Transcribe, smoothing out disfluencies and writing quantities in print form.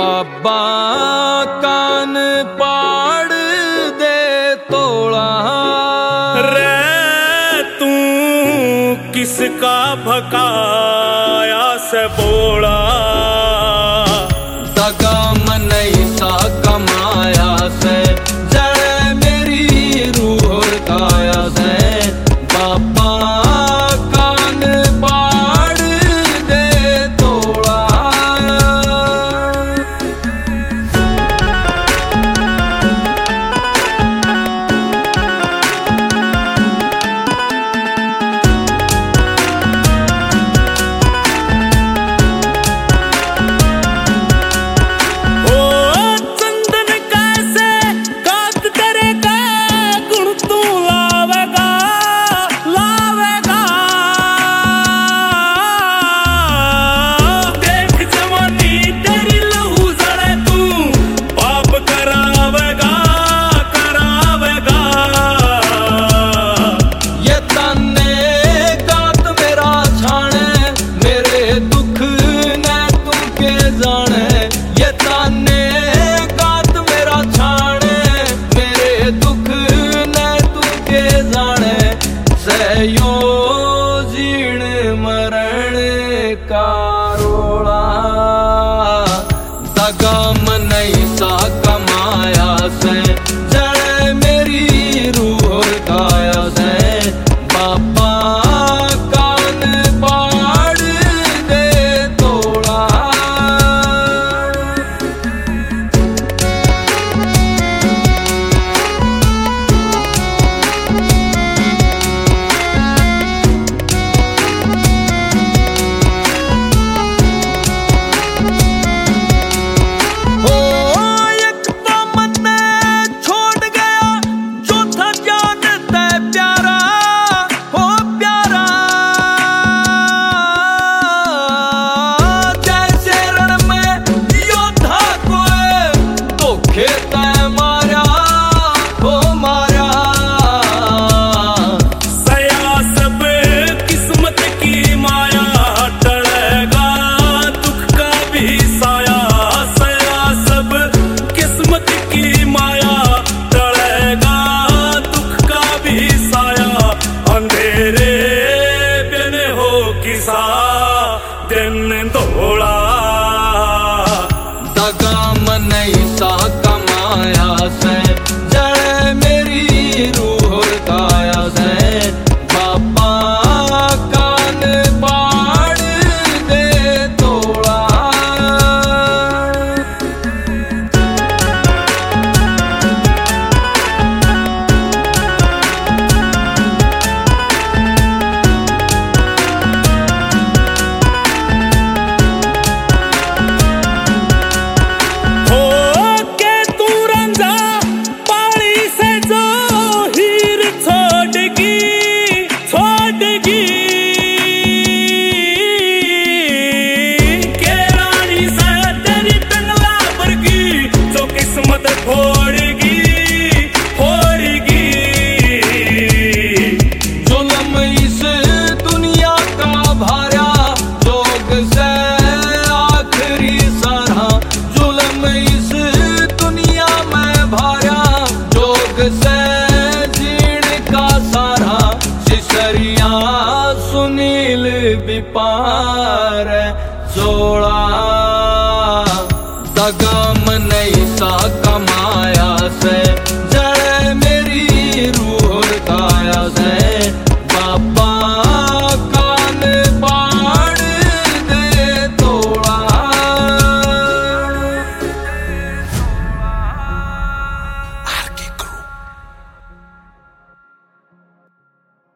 बाबा कान पाड़ दे तोड़ा रे तू किसका भकाया से बोला दगा मन सा कमाया से जड़ मेरी रूह काया से बाबा कान पाड़ दे तोड़ा यो जीण मरण का रोड़ा दगा मन सा कमाया से जड़ मेरी रूह काया से बाबा कान पाड़ दे तोड़ा दिन धोला दगा मन सा कमाया से जड़ मेरी रूह काया से बाबा कान पाड़ दे तोड़ा सुनील विपार